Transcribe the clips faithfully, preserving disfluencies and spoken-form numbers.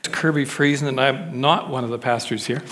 Kirby Friesen, and I'm not one of the pastors here.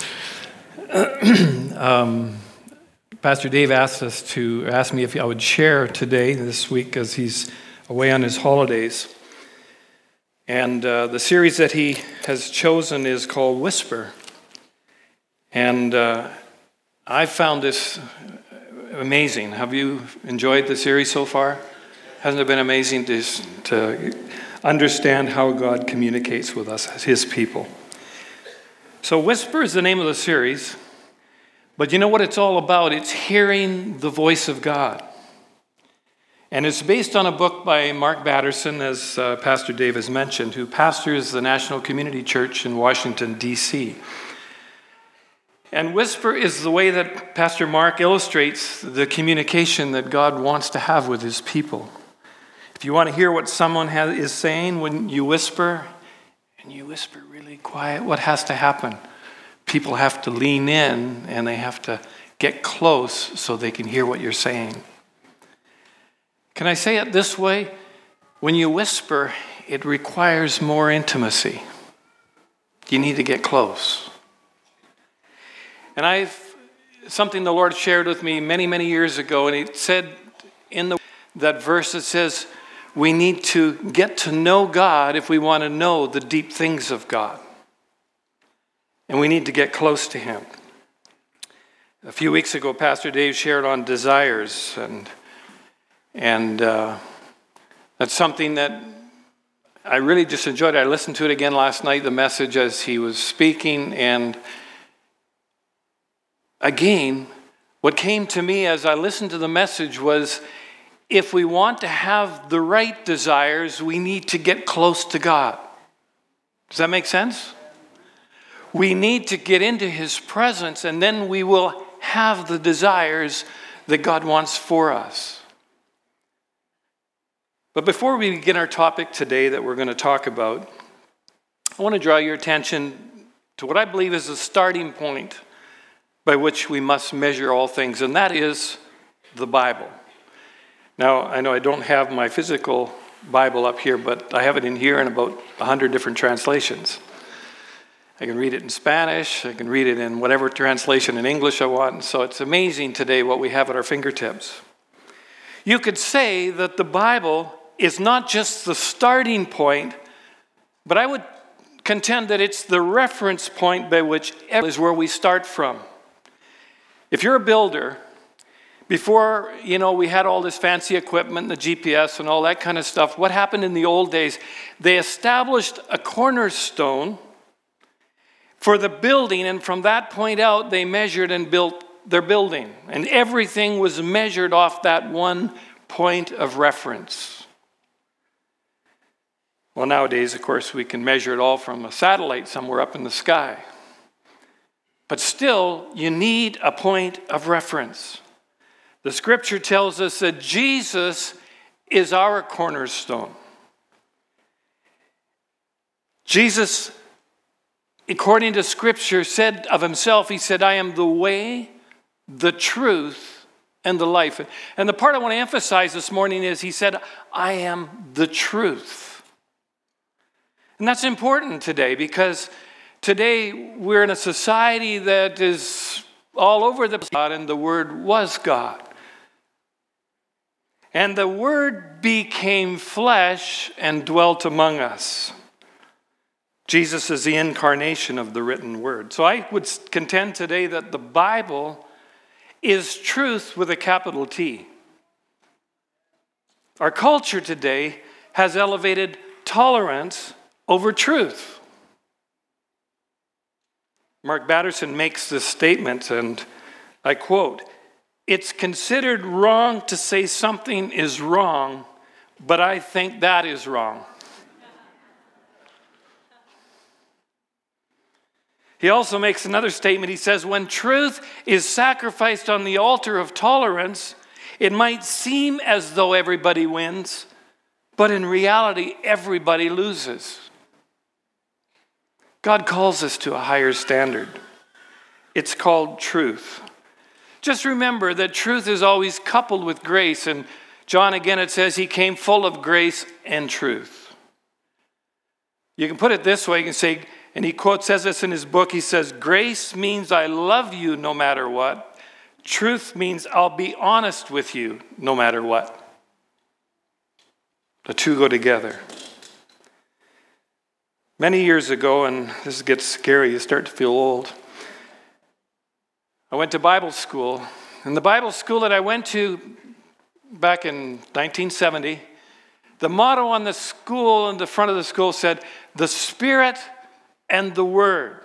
um, Pastor Dave asked us to ask me if I would share today, this week, as he's away on his holidays. And uh, the series that he has chosen is called Whisper. And uh, I found this amazing. Have you enjoyed the series so far? Hasn't it been amazing to, to understand how God communicates with us as his people? So Whisper is the name of the series. But you know what it's all about? It's hearing the voice of God. And it's based on a book by Mark Batterson, as uh, Pastor Dave has mentioned, who pastors the National Community Church in Washington, D C And Whisper is the way that Pastor Mark illustrates the communication that God wants to have with his people. If you want to hear what someone has, is saying when you whisper, and you whisper really quiet, what has to happen? People have to lean in and they have to get close so they can hear what you're saying. Can I say it this way? When you whisper, it requires more intimacy. You need to get close. And I've, something the Lord shared with me many, many years ago, and he said in the, that verse that says, we need to get to know God if we want to know the deep things of God. And we need to get close to him. A few weeks ago, Pastor Dave shared on desires, and and uh, that's something that I really just enjoyed. I listened to it again last night, the message as he was speaking, and again, what came to me as I listened to the message was, if we want to have the right desires, we need to get close to God. Does that make sense? We need to get into his presence, and then we will have the desires that God wants for us. But before we begin our topic today that we're going to talk about, I want to draw your attention to what I believe is the starting point by which we must measure all things, and that is the Bible. Now, I know I don't have my physical Bible up here, but I have it in here in about a hundred different translations. I can read it in Spanish, I can read it in whatever translation in English I want, so it's amazing today what we have at our fingertips. You could say that the Bible is not just the starting point, but I would contend that it's the reference point by which is where we start from. If you're a builder, before, you know, we had all this fancy equipment, the G P S and all that kind of stuff, what happened in the old days? They established a cornerstone for the building, and from that point out, they measured and built their building. And everything was measured off that one point of reference. Well, nowadays, of course, we can measure it all from a satellite somewhere up in the sky. But still, you need a point of reference. The scripture tells us that Jesus is our cornerstone. Jesus, according to scripture, said of himself, he said, I am the way, the truth, and the life. And the part I want to emphasize this morning is he said, I am the truth. And that's important today because today we're in a society that is all over the God, and the Word was God. And the Word became flesh and dwelt among us. Jesus is the incarnation of the written Word. So I would contend today that the Bible is truth with a capital T. Our culture today has elevated tolerance over truth. Mark Batterson makes this statement, and I quote, it's considered wrong to say something is wrong, but I think that is wrong. He also makes another statement. He says, when truth is sacrificed on the altar of tolerance, it might seem as though everybody wins, but in reality, everybody loses. God calls us to a higher standard. It's called truth. Just remember that truth is always coupled with grace. And John, again, it says he came full of grace and truth. You can put it this way. You can say And he quotes, says this in his book. He says, grace means I love you no matter what. Truth means I'll be honest with you no matter what. The two go together. Many years ago, and this gets scary, you start to feel old, I went to Bible school. And the Bible school that I went to back in nineteen seventy, the motto on the school, in the front of the school said, the Spirit and the Word.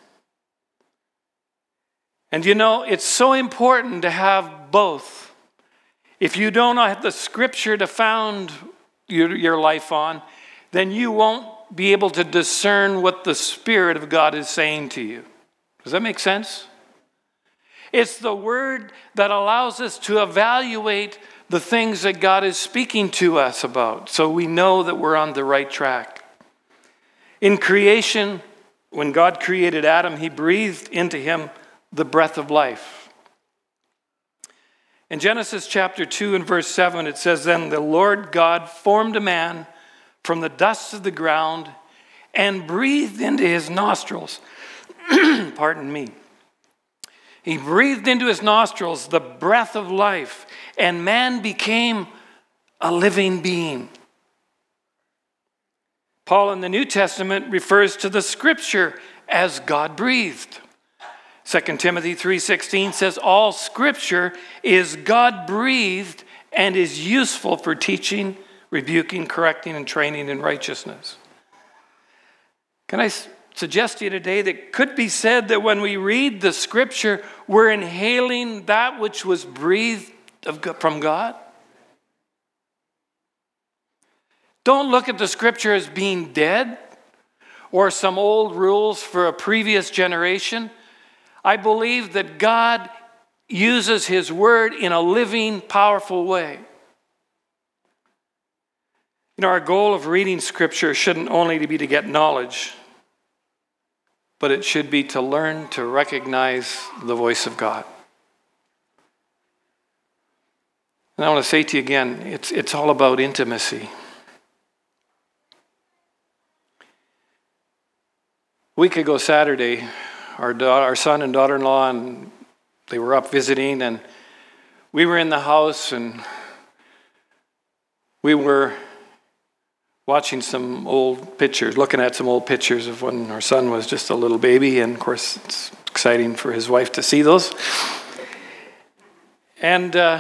And you know, it's so important to have both. If you don't have the Scripture to found your, your life on, then you won't be able to discern what the Spirit of God is saying to you. Does that make sense? It's the Word that allows us to evaluate the things that God is speaking to us about, so we know that we're on the right track. In creation, when God created Adam, he breathed into him the breath of life. In Genesis chapter two and verse seven, it says, then the Lord God formed a man from the dust of the ground and breathed into his nostrils. Pardon me. He breathed into his nostrils the breath of life, and man became a living being. Paul in the New Testament refers to the Scripture as God-breathed. Second Timothy three sixteen says, all Scripture is God-breathed and is useful for teaching, rebuking, correcting, and training in righteousness. Can I suggest to you today that it could be said that when we read the Scripture, we're inhaling that which was breathed from God? Don't look at the Scripture as being dead or some old rules for a previous generation. I believe that God uses his word in a living, powerful way. You know, our goal of reading Scripture shouldn't only be to get knowledge, but it should be to learn to recognize the voice of God. And I want to say to you again, it's, it's all about intimacy. A week ago Saturday, our, daughter, our son and daughter-in-law, and they were up visiting, and we were in the house, and we were watching some old pictures, looking at some old pictures of when our son was just a little baby, and of course it's exciting for his wife to see those. And uh,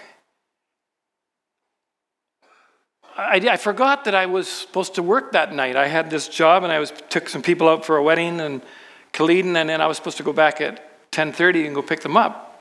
I, I forgot that I was supposed to work that night. I had this job, and I was took some people out for a wedding in Culloden, and then I was supposed to go back at ten thirty and go pick them up.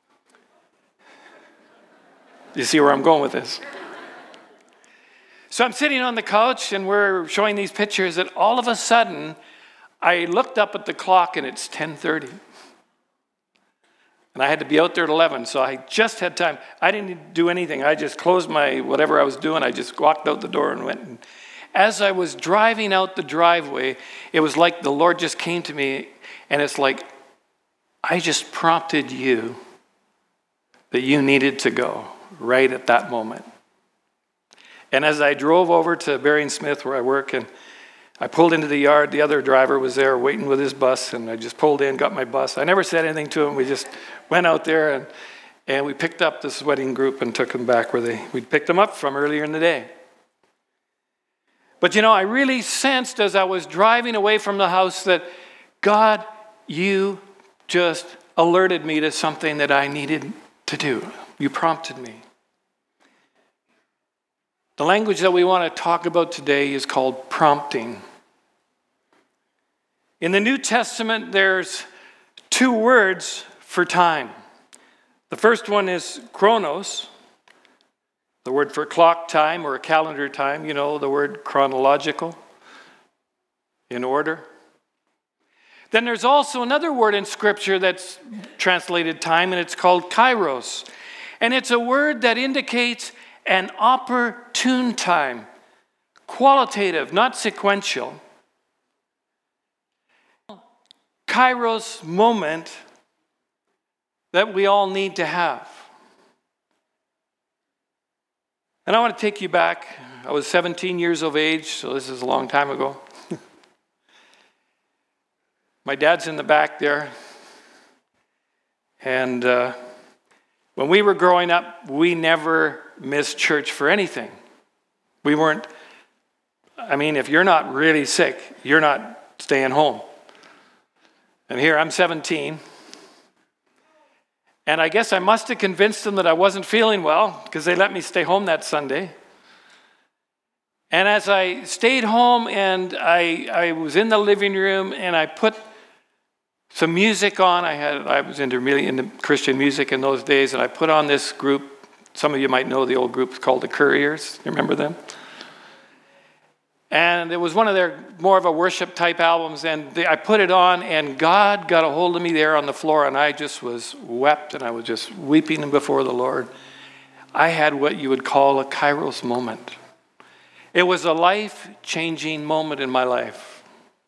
You see where I'm going with this? So I'm sitting on the couch, and we're showing these pictures, and all of a sudden, I looked up at the clock, and it's ten thirty. And I had to be out there at eleven, so I just had time. I didn't do anything. I just closed my, whatever I was doing, I just walked out the door and went. And as I was driving out the driveway, it was like the Lord just came to me, and it's like, I just prompted you that you needed to go right at that moment. And as I drove over to Barry and Smith, where I work, and I pulled into the yard, the other driver was there waiting with his bus, and I just pulled in, got my bus. I never said anything to him. We just went out there, and, and we picked up this wedding group and took them back where they we picked them up from earlier in the day. But you know, I really sensed as I was driving away from the house that, God, you just alerted me to something that I needed to do. You prompted me. The language that we want to talk about today is called prompting. In the New Testament, there's two words for time. The first one is chronos, the word for clock time or calendar time, you know, the word chronological, in order. Then there's also another word in Scripture that's translated time, and it's called kairos. And it's a word that indicates an opportune time, qualitative, not sequential. Kairos moment that we all need to have. And I want to take you back. I was seventeen years of age, so this is a long time ago. My dad's in the back there. And uh, when we were growing up, we never missed church for anything. We weren't, I mean, if you're not really sick, you're not staying home. And here I'm seventeen. And I guess I must have convinced them that I wasn't feeling well because they let me stay home that Sunday. And as I stayed home and I, I was in the living room and I put some music on, I had I was into really into Christian music in those days, and I put on this group. Some of you might know the old group called the Couriers. You remember them? And it was one of their more of a worship type albums, and they, I put it on, and God got a hold of me there on the floor, and I just was wept, and I was just weeping before the Lord. I had what you would call a Kairos moment. It was a life-changing moment in my life.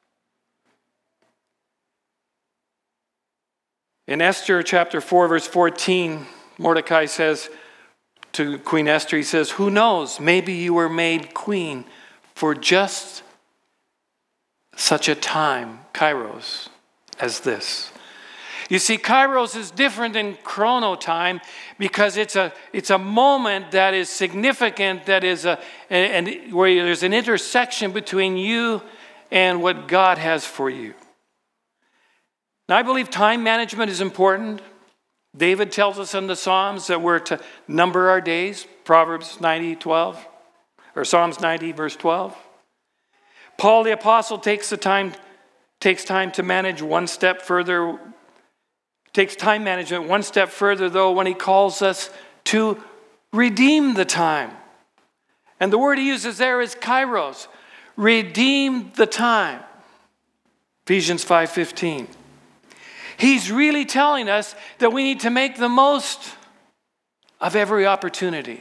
In Esther chapter four, verse fourteen, Mordecai says to Queen Esther, he says, "Who knows, maybe you were made queen for just such a time, Kairos, as this." You see, Kairos is different than chrono time because it's a it's a moment that is significant, that is a and, and where there's an intersection between you and what God has for you. Now, I believe time management is important. David tells us in the Psalms that we're to number our days, Proverbs ninety, twelve. Or Psalms ninety, verse twelve. Paul the Apostle takes the time, takes time to manage one step further, takes time management one step further, though, when he calls us to redeem the time. And the word he uses there is kairos, redeem the time. Ephesians five fifteen. He's really telling us that we need to make the most of every opportunity.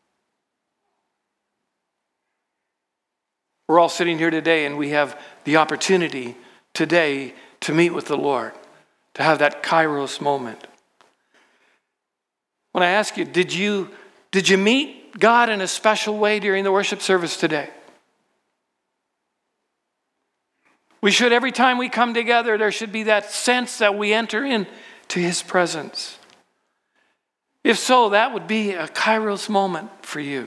We're all sitting here today and we have the opportunity today to meet with the Lord, to have that Kairos moment. When I ask you, did you, did you meet God in a special way during the worship service today? We should, every time we come together, there should be that sense that we enter into his presence. If so, that would be a Kairos moment for you.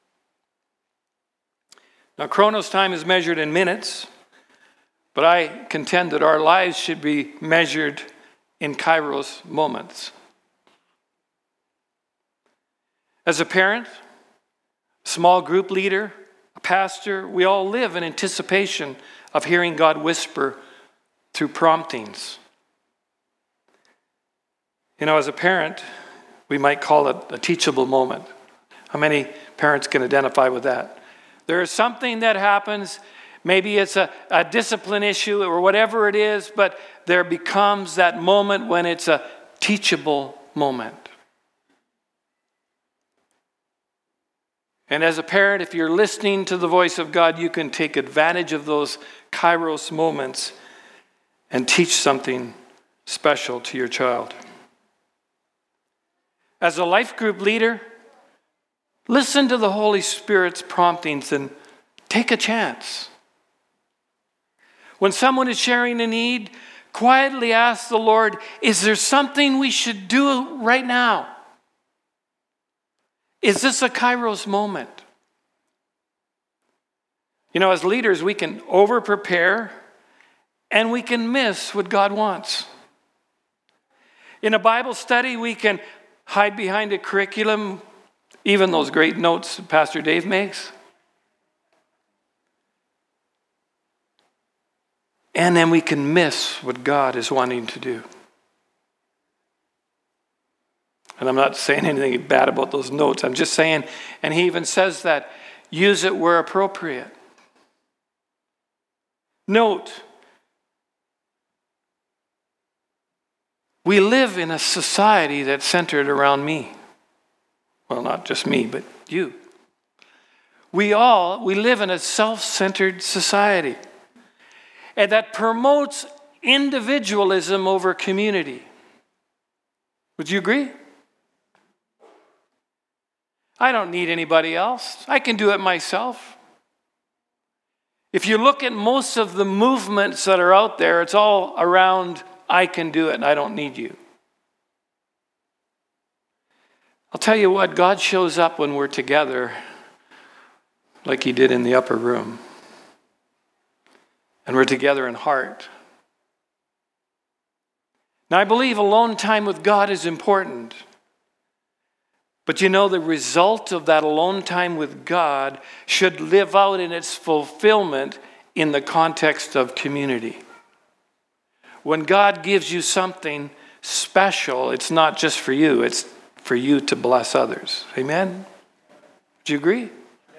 Now, Chronos time is measured in minutes, but I contend that our lives should be measured in Kairos moments. As a parent, small group leader, a pastor, we all live in anticipation of hearing God whisper through promptings. You know, as a parent, we might call it a teachable moment. How many parents can identify with that? There is something that happens, maybe it's a, a discipline issue or whatever it is, but there becomes that moment when it's a teachable moment. And as a parent, if you're listening to the voice of God, you can take advantage of those Kairos moments and teach something special to your child. As a life group leader, listen to the Holy Spirit's promptings and take a chance. When someone is sharing a need, quietly ask the Lord, is there something we should do right now? Is this a Kairos moment? You know, as leaders, we can over-prepare and we can miss what God wants. In a Bible study, we can hide behind a curriculum, even those great notes Pastor Dave makes. And then we can miss what God is wanting to do. And I'm not saying anything bad about those notes. I'm just saying, and he even says that, use it where appropriate. Note, we live in a society that's centered around me. Well, not just me, but you. We all, we live in a self-centered society. And that promotes individualism over community. Would you agree? I don't need anybody else. I can do it myself. If you look at most of the movements that are out there, it's all around, I can do it and I don't need you. I'll tell you what, God shows up when we're together like he did in the upper room. And we're together in heart. Now, I believe alone time with God is important. But you know, the result of that alone time with God should live out in its fulfillment in the context of community. When God gives you something special, it's not just for you, it's for you to bless others. Amen? Do you agree?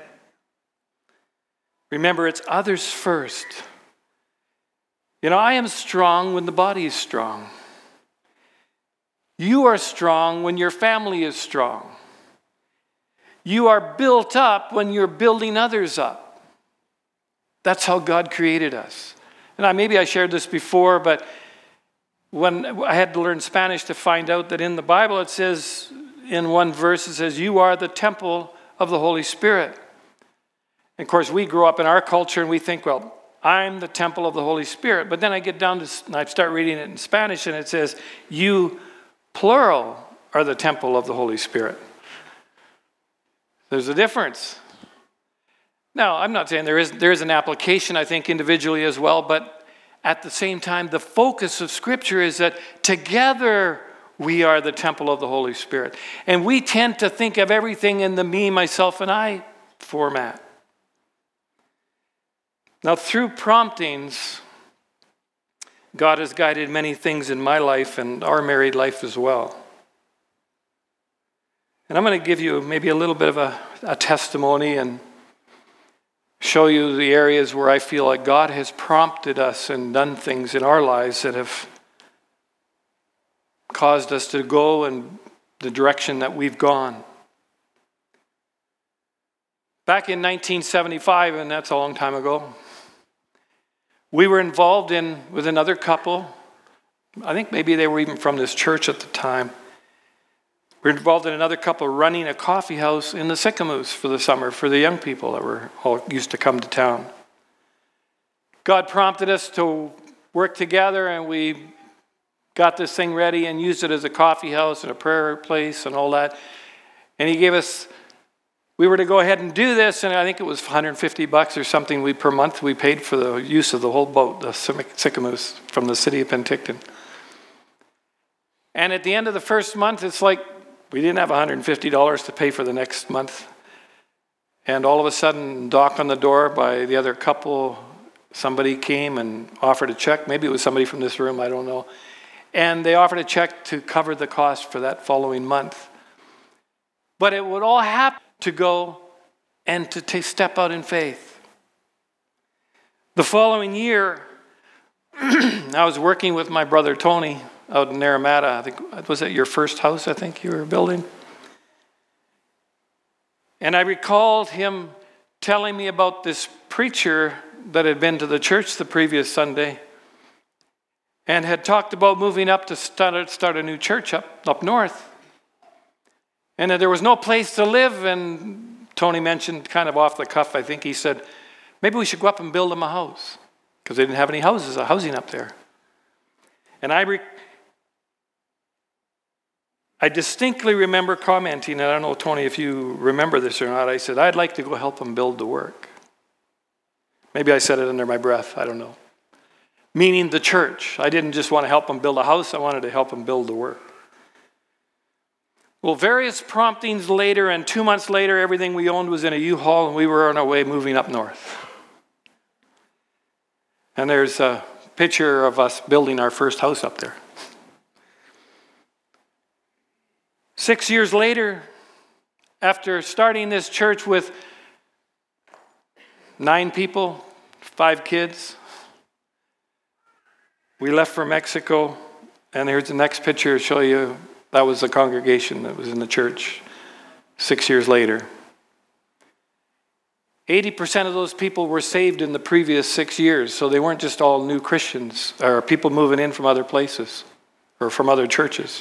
Remember, it's others first. You know, I am strong when the body is strong. You are strong when your family is strong. You are built up when you're building others up. That's how God created us. And I, maybe I shared this before, but when I had to learn Spanish to find out that in the Bible it says, in one verse it says, you are the temple of the Holy Spirit. And of course, we grow up in our culture and we think, well, I'm the temple of the Holy Spirit. But then I get down to, and I start reading it in Spanish and it says, you, plural, are the temple of the Holy Spirit. There's a difference. Now, I'm not saying there is, there is an application, I think, individually as well, but at the same time, the focus of Scripture is that together we are the temple of the Holy Spirit. And we tend to think of everything in the me, myself, and I format. Now, through promptings, God has guided many things in my life and our married life as well. And I'm going to give you maybe a little bit of a, a testimony and show you the areas where I feel like God has prompted us and done things in our lives that have caused us to go in the direction that we've gone. Back in nineteen seventy-five, and that's a long time ago, we were involved in with another couple. I think maybe they were even from this church at the time. We were involved in another couple running a coffee house in the Sycamoose for the summer for the young people that were all used to come to town. God prompted us to work together, and we got this thing ready and used it as a coffee house and a prayer place and all that. And he gave us, we were to go ahead and do this, and I think it was one hundred fifty bucks or something we per month we paid for the use of the whole boat, the Sycamoose, from the city of Penticton. And at the end of the first month, it's like we didn't have one hundred fifty dollars to pay for the next month. And all of a sudden, knock on the door by the other couple, somebody came and offered a check. Maybe it was somebody from this room, I don't know. And they offered a check to cover the cost for that following month. But it would all happen to go and to t- step out in faith. The following year, I was working with my brother Tony out in Naramata. I think, was it your first house I think you were building? And I recalled him telling me about this preacher that had been to the church the previous Sunday and had talked about moving up to start, start a new church up, up north. And that there was no place to live, and Tony mentioned kind of off the cuff, I think he said, maybe we should go up and build them a house, because they didn't have any houses, a housing up there. And I re- I distinctly remember commenting, and I don't know, Tony, if you remember this or not, I said, I'd like to go help them build the work. Maybe I said it under my breath, I don't know. Meaning the church. I didn't just want to help them build a house, I wanted to help them build the work. Well, various promptings later, and two months later, everything we owned was in a U-Haul, and we were on our way moving up north. And there's a picture of us building our first house up there. Six years later, after starting this church with nine people, five kids, we left for Mexico, and here's the next picture to show you. That was the congregation that was in the church six years later. eighty percent of those people were saved in the previous six years, so they weren't just all new Christians or people moving in from other places or from other churches.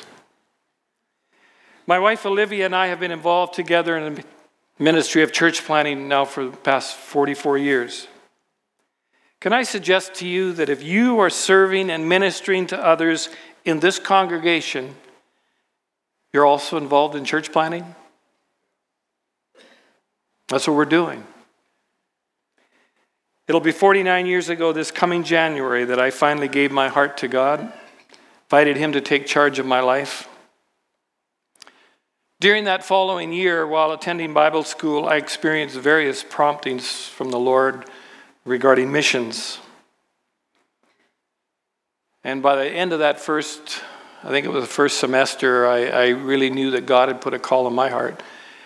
My wife Olivia and I have been involved together in the ministry of church planting now for the past forty-four years. Can I suggest to you that if you are serving and ministering to others in this congregation, you're also involved in church planting? That's what we're doing. It'll be forty-nine years ago this coming January that I finally gave my heart to God, invited him to take charge of my life. During that following year, while attending Bible school, I experienced various promptings from the Lord regarding missions. And by the end of that first, I think it was the first semester, I, I really knew that God had put a call on my heart.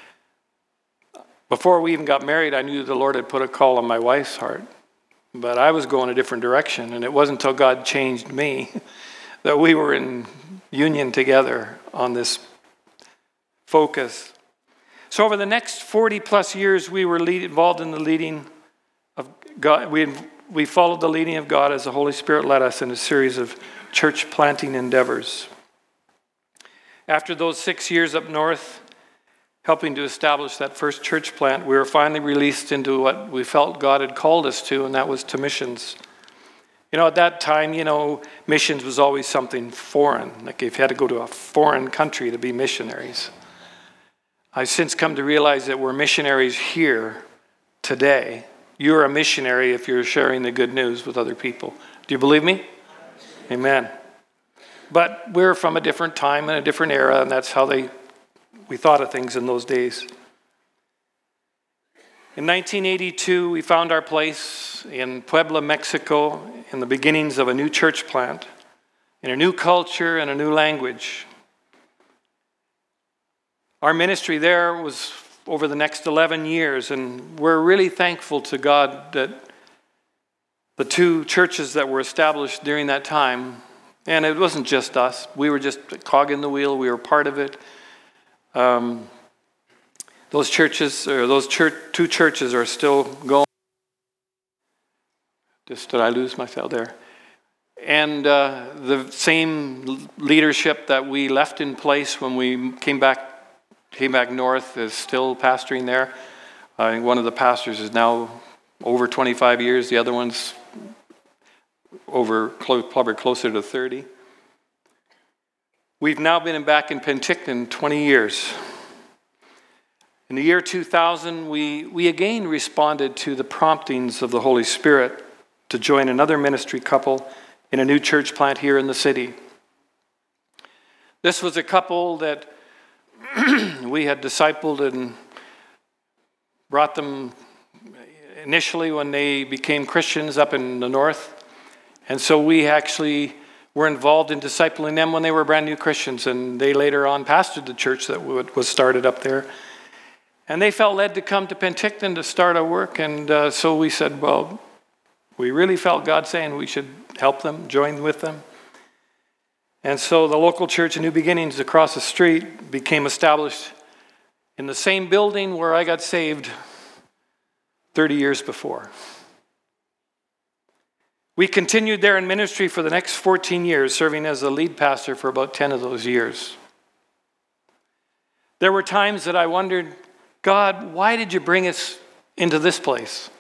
Before we even got married, I knew the Lord had put a call on my wife's heart. But I was going a different direction, and it wasn't until God changed me that we were in union together on this focus. So over the next forty plus years, we were lead, involved in the leading of God. We, we followed the leading of God as the Holy Spirit led us in a series of church planting endeavors. After those six years up north, helping to establish that first church plant, we were finally released into what we felt God had called us to, and that was to missions. You know, at that time, you know, missions was always something foreign. Like if you had to go to a foreign country to be missionaries. I've since come to realize that we're missionaries here today. You're a missionary if you're sharing the good news with other people. Do you believe me? Amen. But we're from a different time and a different era, and that's how they we thought of things in those days. In nineteen eighty-two, we found our place in Puebla, Mexico, in the beginnings of a new church plant, in a new culture and a new language. Our ministry there was over the next eleven years, and we're really thankful to God that the two churches that were established during that time, and it wasn't just us, we were just a cog in the wheel, we were part of it. Um, those churches, or those church, two churches are still going. Just did I lose myself there? And uh, the same leadership that we left in place when we came back came back north is still pastoring there. I think one of the pastors is now over twenty-five years. The other one's over probably closer to thirty. We've now been back in Penticton twenty years. In the year two thousand, we, we again responded to the promptings of the Holy Spirit to join another ministry couple in a new church plant here in the city. This was a couple that we had discipled and brought them initially when they became Christians up in the north. And so we actually were involved in discipling them when they were brand new Christians, and they later on pastored the church that was started up there. And they felt led to come to Penticton to start our work, and uh, so we said, well, we really felt God saying we should help them, join with them. And so the local church, New Beginnings, across the street became established in the same building where I got saved thirty years before. We continued there in ministry for the next fourteen years, serving as the lead pastor for about ten of those years. There were times that I wondered, God, why did you bring us into this place?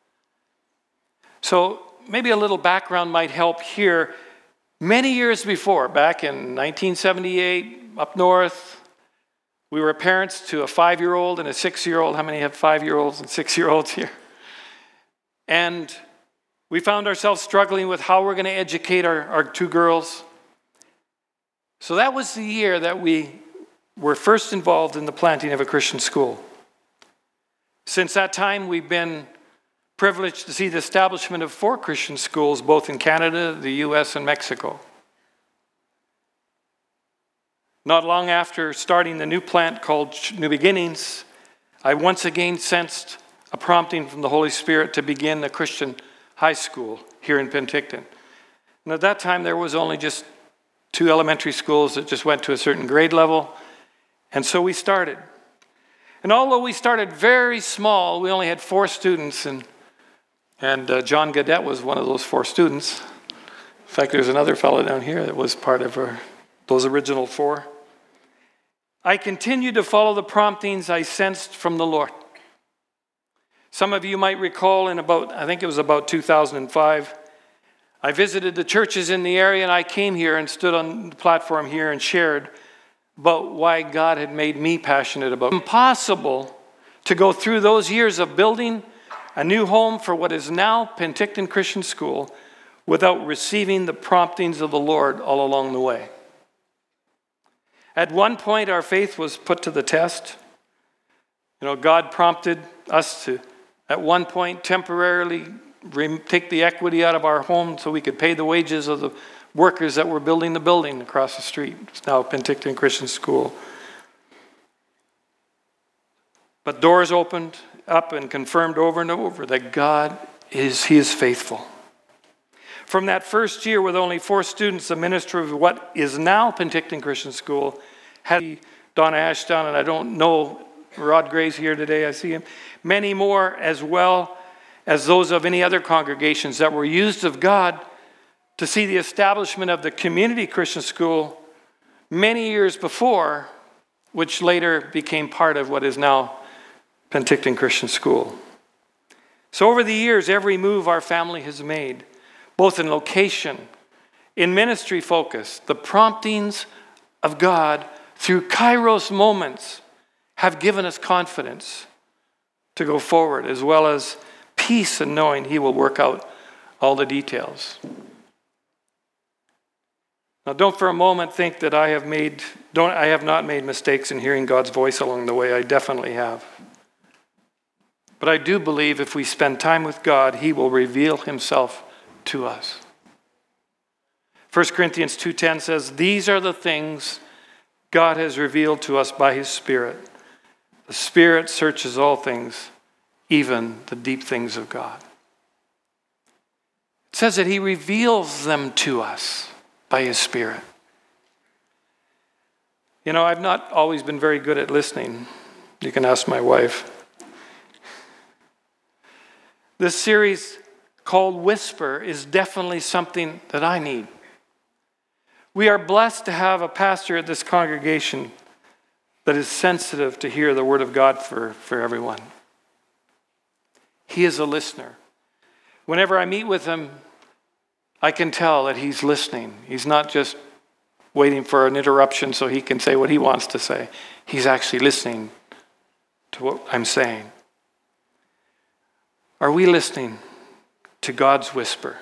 So maybe a little background might help here. Many years before, back in nineteen seventy-eight, up north, we were parents to a five-year-old and a six-year-old. How many have five-year-olds and six-year-olds here? And we found ourselves struggling with how we're going to educate our, our two girls. So that was the year that we were first involved in the planting of a Christian school. Since that time, we've been privileged to see the establishment of four Christian schools, both in Canada, the U S, and Mexico. Not long after starting the new plant called New Beginnings, I once again sensed a prompting from the Holy Spirit to begin a Christian high school here in Penticton. And at that time, there was only just two elementary schools that just went to a certain grade level. And so we started. And although we started very small, we only had four students, and And uh, John Gadet was one of those four students. In fact, there's another fellow down here that was part of our, those original four. I continued to follow the promptings I sensed from the Lord. Some of you might recall in about, I think it was about two thousand five, I visited the churches in the area, and I came here and stood on the platform here and shared about why God had made me passionate about it. Impossible to go through those years of building a new home for what is now Penticton Christian School without receiving the promptings of the Lord all along the way. At one point, our faith was put to the test. You know, God prompted us to, at one point, temporarily take the equity out of our home so we could pay the wages of the workers that were building the building across the street. It's now Penticton Christian School. But doors opened up and confirmed over and over that God is, He is faithful. From that first year with only four students, the ministry of what is now Penticton Christian School had Donna Ashdown, and I don't know, Rod Gray's here today, I see him, many more as well as those of any other congregations that were used of God to see the establishment of the community Christian school many years before, which later became part of what is now Penticton Christian School. So over the years, every move our family has made, both in location, in ministry focus, the promptings of God through Kairos moments have given us confidence to go forward, as well as peace in knowing He will work out all the details. Now, don't for a moment think that I have made, don't, I have not made mistakes in hearing God's voice along the way. I definitely have. But I do believe if we spend time with God, He will reveal Himself to us. First Corinthians two ten says, "These are the things God has revealed to us by His Spirit. The Spirit searches all things, even the deep things of God." It says that He reveals them to us by His Spirit. You know, I've not always been very good at listening. You can ask my wife. This series called Whisper is definitely something that I need. We are blessed to have a pastor at this congregation that is sensitive to hear the word of God for, for everyone. He is a listener. Whenever I meet with him, I can tell that he's listening. He's not just waiting for an interruption so he can say what he wants to say. He's actually listening to what I'm saying. Are we listening to God's whisper?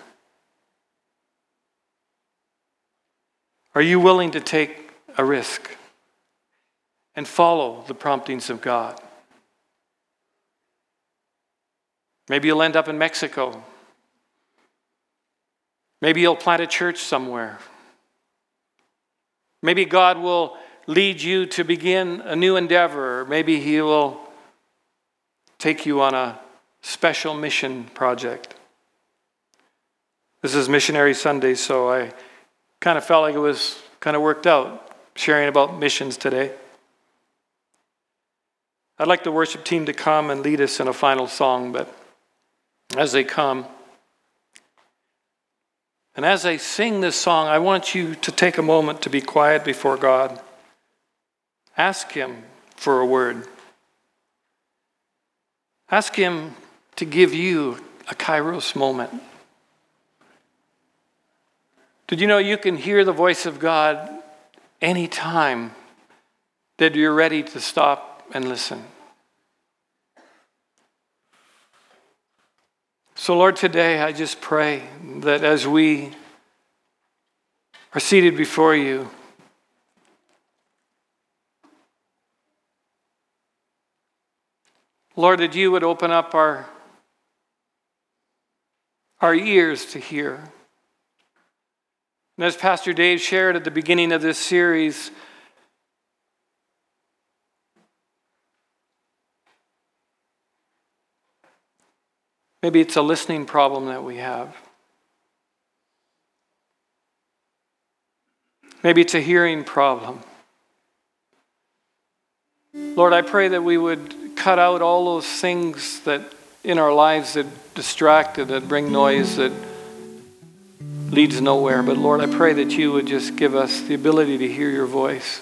Are you willing to take a risk and follow the promptings of God? Maybe you'll end up in Mexico. Maybe you'll plant a church somewhere. Maybe God will lead you to begin a new endeavor. Or maybe He will take you on a special mission project. This is Missionary Sunday, so I kind of felt like it was kind of worked out, sharing about missions today. I'd like the worship team to come and lead us in a final song, but as they come, and as I sing this song, I want you to take a moment to be quiet before God. Ask Him for a word. Ask Him to give you a Kairos moment. Did you know you can hear the voice of God anytime that you're ready to stop and listen? So Lord, today I just pray that as we are seated before you, Lord, that you would open up our, our ears to hear. And as Pastor Dave shared at the beginning of this series, maybe it's a listening problem that we have. Maybe it's a hearing problem. Lord, I pray that we would cut out all those things that in our lives that distract, that bring noise, that leads nowhere. But Lord, I pray that you would just give us the ability to hear your voice.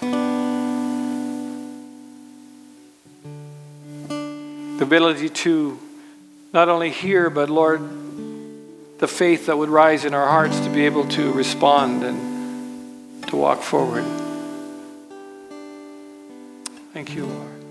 The ability to not only hear, but Lord, the faith that would rise in our hearts to be able to respond and to walk forward. Thank you, Lord.